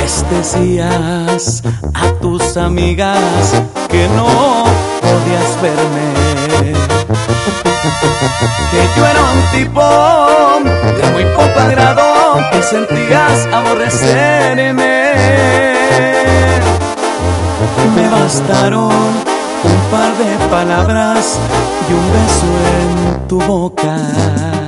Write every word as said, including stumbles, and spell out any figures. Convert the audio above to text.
Les decías a tus amigas que no podías verme, que yo era un tipo de muy poco agrado, que sentías aborrecerme. Me bastaron un par de palabras y un beso en tu boca